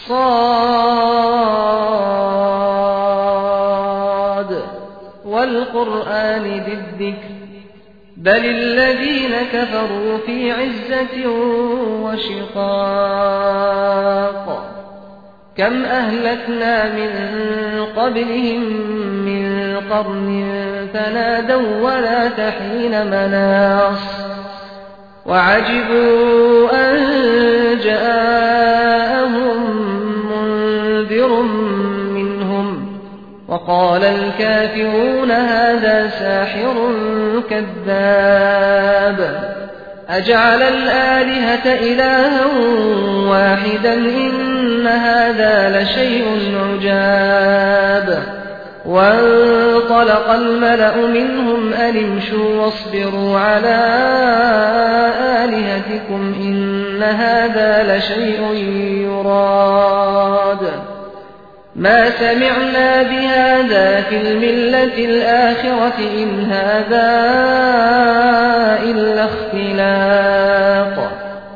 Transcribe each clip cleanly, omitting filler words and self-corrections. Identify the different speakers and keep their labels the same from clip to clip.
Speaker 1: صاد والقرآن ذي الذكر بل الذين كفروا في عزة وشقاق كم أهلكنا من قبلهم من قرن فنادوا ولا تحين مناص وعجبوا أن جاءهم منذر منهم وقال الكافرون هذا ساحر كذاب أجعل الآلهة إلها واحدا إن هذا لشيء عجاب وانطلق الملأ منهم أن امشوا واصبروا على آلهتكم إن هذا لشيء يراد ما سمعنا بهذا في الملة الآخرة إن هذا إلا اختلاق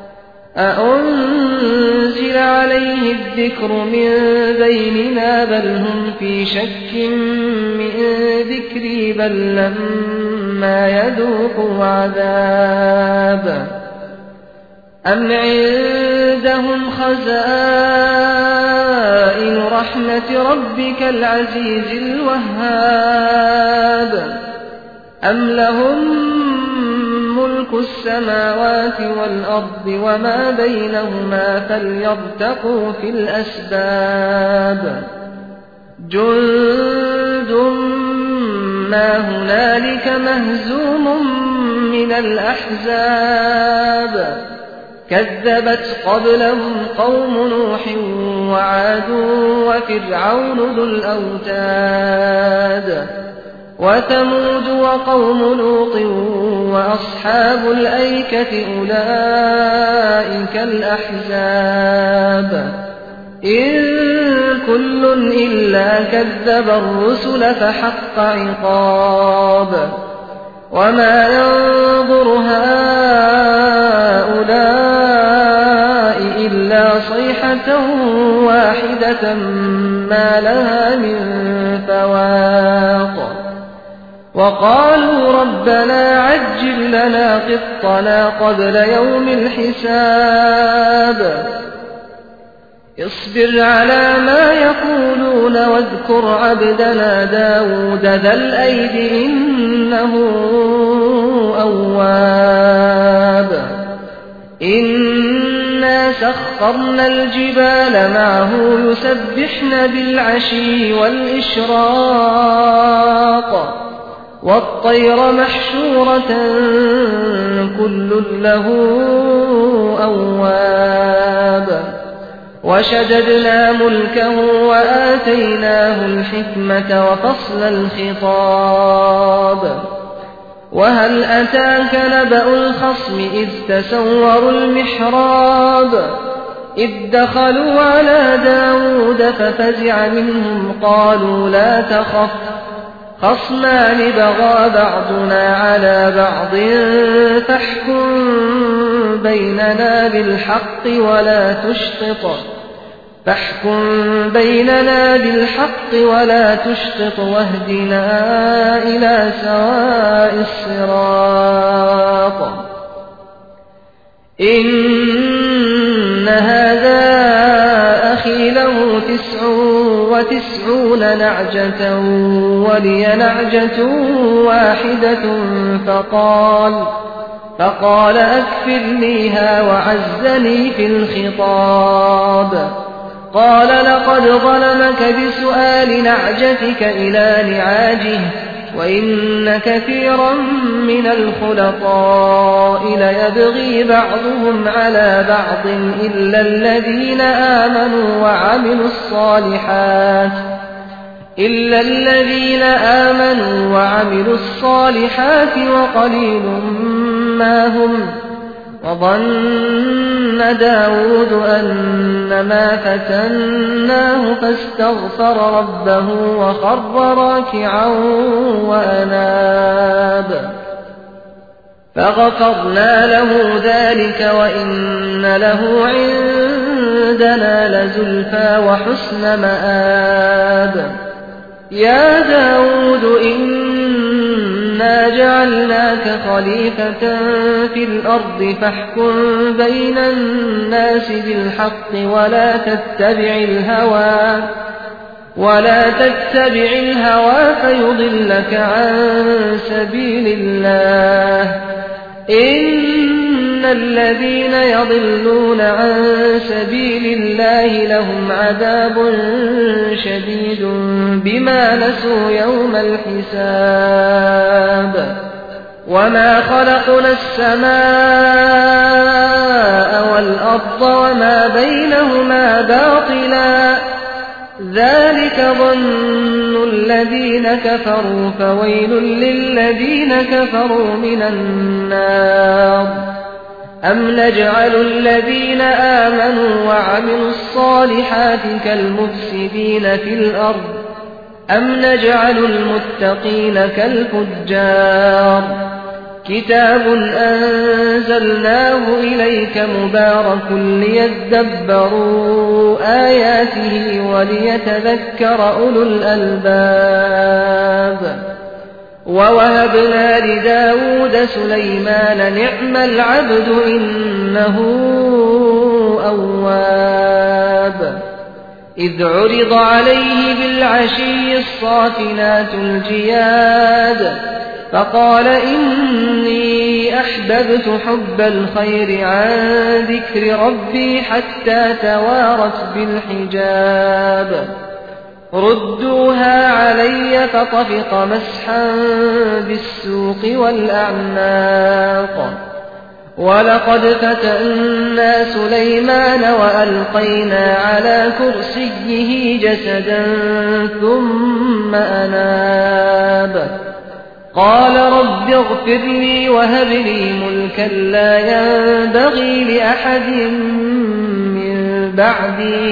Speaker 1: أأنزل عليه الذكر من بيننا بل هم في شك من ذكري بل لما يذوقوا عذاب أم عندهم خزائن رحمة ربك العزيز الوهاب أم لهم ملك السماوات والأرض وما بينهما فليرتقوا في الأسباب جند ما هنالك مهزوم من الأحزاب كذبت قبلهم قوم نوح وعاد وفرعون ذو الأوتاد وثمود وقوم لوط وأصحاب الأيكة أولئك الأحزاب إن كل إلا كذب الرسل فحق عقاب وما ينظر هؤلاء إلا صيحة واحدة ما لها من فواق وقالوا ربنا عجل لنا قطنا قبل يوم الحساب اصبر على ما يقولون واذكر عبدنا داود ذا الأيد إنه أواب إنا سخرنا الجبال معه يسبحن بالعشي والإشراق والطير محشورة كل له أواب وشددنا ملكه وآتيناه الحكمة وفصل الخطاب وهل أتاك نبأ الخصم إذ تسوروا المحراب إذ دخلوا على داود ففزع منهم قالوا لا تخف خصمان بغى بعضنا على بعض فاحكم بيننا بالحق ولا تشطط واهدنا إلى سواء الصراط إن هذا أخي له 99 نعجة ولي نعجة واحدة فقال أكفلنيها وعزني في الخطاب قال لقد ظلمك بسؤال نعجتك إلى نعاجه وإن كثيرا من الخلطاء ليبغي بعضهم على بعض إلا الذين آمنوا وعملوا الصالحات وقليل ما هم وظن داود أنما فتناه فاستغفر ربه وخر راكعا وأناب فغفرنا له ذلك وإن له عندنا لزلفى وحسن مآب يا داود إنا جعلناك خليفة في الأرض فاحكم بين الناس بالحق ولا تتبع الهوى فيضلك عن سبيل الله إن الذين يضلون عن سبيل الله لهم عذاب شديد بما نسوا يوم الحساب وما خلقنا السماء والأرض وما بينهما باطلا ذلك ظن الذين كفروا فويل للذين كفروا من النار أم نجعل الذين آمنوا وعملوا الصالحات كالمفسدين في الأرض أم نجعل المتقين كالفجار كتاب أنزلناه إليك مبارك ليدبروا آياته وليتذكر أولو الألباب ووهبنا لداود سليمان نعم العبد إنه أواب إذ عرض عليه بالعشي الصافنات الجياد فقال إني أحببت حب الخير عن ذكر ربي حتى توارت بالحجاب ردوها علي فطفق مسحا بالسوق والأعناق ولقد فتنا سليمان وألقينا على كرسيه جسدا ثم أناب قال رب اغفر لي وهب لي ملكا لا ينبغي لأحد من بعدي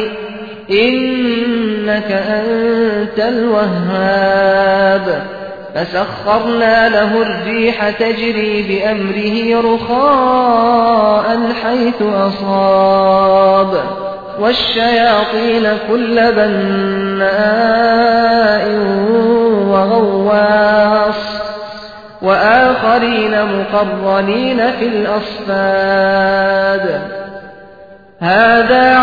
Speaker 1: إنك أنت الوهاب فسخرنا له الريح تجري بأمره رخاء حيث أصاب والشياطين كل بناء وغواص وآخرين مقرنين في الأصفاد هذا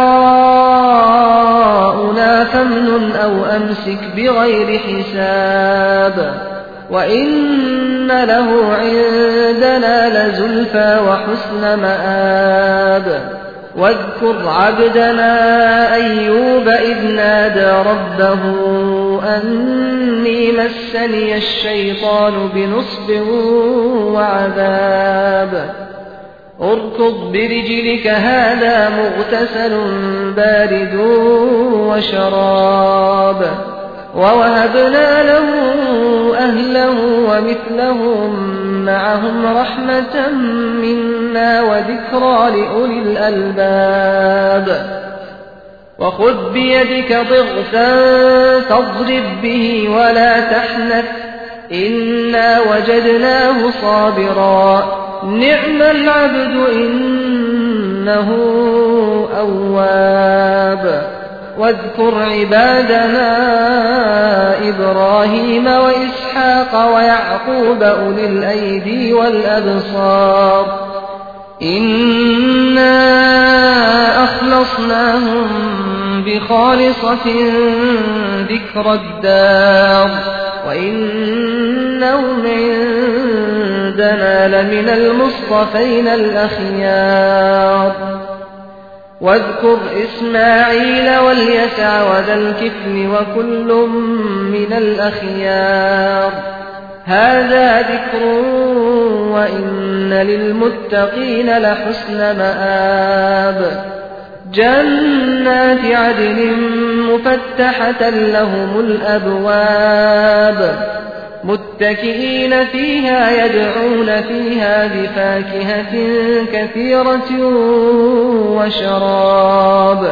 Speaker 1: عطاؤنا فامنن أو أمسك بغير حساب وإن له عندنا لزلفى وحسن مآب واذكر عبدنا أيوب إذ نادى ربه أني مسني الشيطان بنصب وعذاب اركض برجلك هذا مغتسل بارد وشراب ووهبنا له أهله ومثلهم معهم رحمة منا وذكرى لأولي الألباب وخذ بيدك ضغثا فاضرب به ولا تحنث إنا وجدناه صابرا نعم العبد إنه أواب واذكر عبادنا إبراهيم وإسحاق ويعقوب أولي الأيدي والأبصار إنا أخلصناهم بخالصة ذكر الدار وإنهم عندنا لمن المصطفين الأخيار واذكر إسماعيل واليسع وذا الكفل وكل من الأخيار هذا ذكر وإن للمتقين لحسن مآب جنات عدن مفتحة لهم الأبواب متكئين فيها يدعون فيها بفاكهة كثيرة وشراب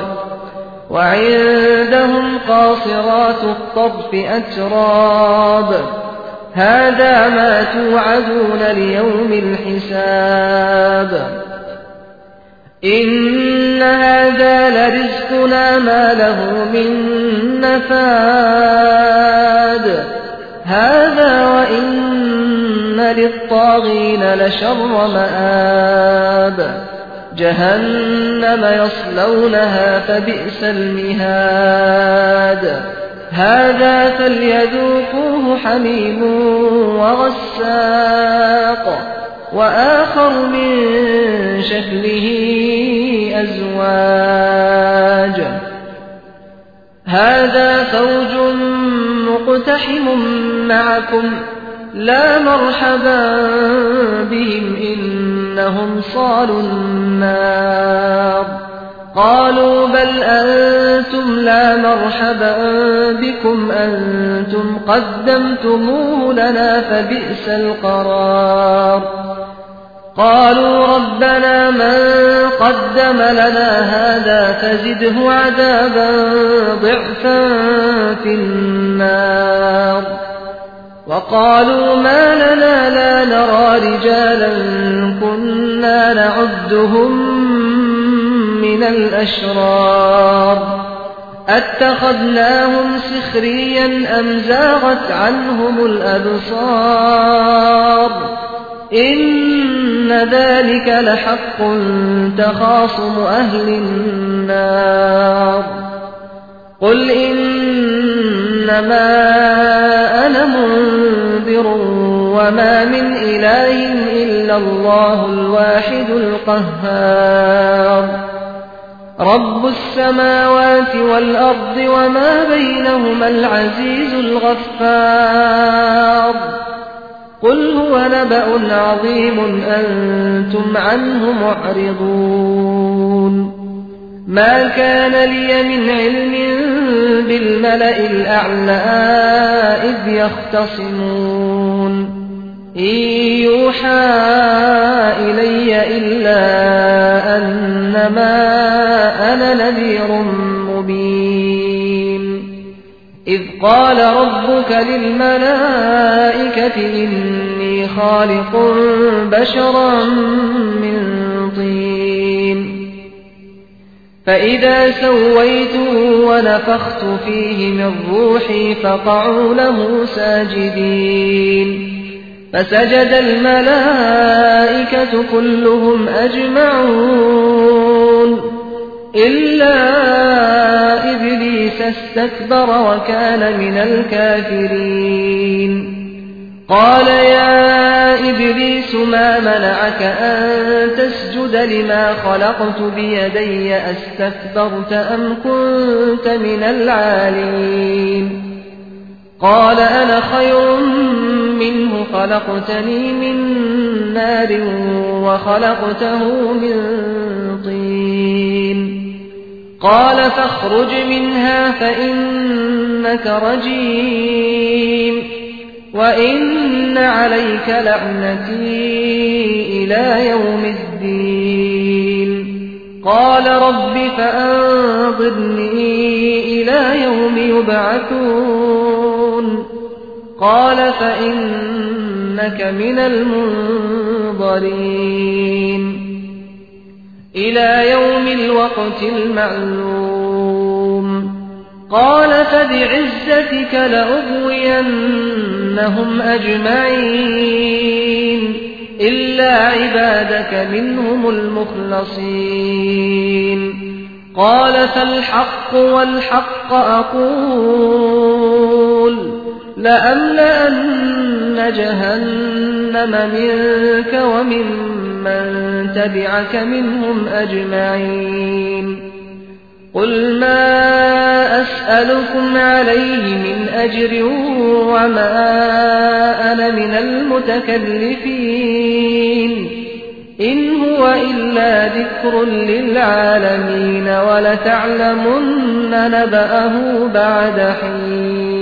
Speaker 1: وعندهم قاصرات الطرف أتراب هذا ما توعدون ليوم الحساب إن هذا لرزقنا ما له من نفاد هذا وإن للطاغين لشر مآب جهنم يصلونها فبئس المهاد هذا فليذوقوه حميم وغساق وآخر من شكله أزواج هذا فوج مقتحم معكم لا مرحبا بهم إنهم صالوا النار قالوا بل أنتم لا مرحبا بكم أنتم قدمتموه لنا فبئس القرار قالوا ربنا من قدم لنا هذا فزده عذابا ضعفا في النار وقالوا ما لنا لا نرى رجالا كنا نعدهم من الأشرار أتخذناهم سخريا أم زاغت عنهم الأبصار إن ذلك لحق تخاصم أهل النار قل إنما أنا منذر وما من إله إلا الله الواحد القهار رب السماوات والأرض وما بينهما العزيز الغفار قل هو نبأ عظيم أنتم عنه معرضون ما كان لي من علم بالملأ الأعلى إذ يختصمون إن يوحى إلي إلا أنما أنا نذير مبين إذ قال ربك للملائكة إني خالق بشرا من طين فإذا سويته ونفخت فيه من روحي فقعوا له ساجدين فسجد الملائكة كلهم أجمعون إلا إبليس استكبر وكان من الكافرين قال يا إبليس ما منعك أن تسجد لما خلقت بيدي أستكبرت أم كنت من العالين قال أنا خير منه خلقتني من نار وخلقته من طين قال فاخرج منها فإنك رجيم وإن عليك لعنتي إلى يوم الدين قال رب فأنظرني إلى يوم يبعثون قال فإنك من المنظرين إلى يوم الوقت المعلوم قال فبعزتك لأغوينهم أجمعين إلا عبادك منهم المخلصين قال فالحق والحق أقول لأملأن جهنم منك وممن تبعك منهم أجمعين قل ما أسألكم عليه من أجر وما أنا من المتكلفين إن هو إلا ذكر للعالمين ولتعلمن نبأه بعد حين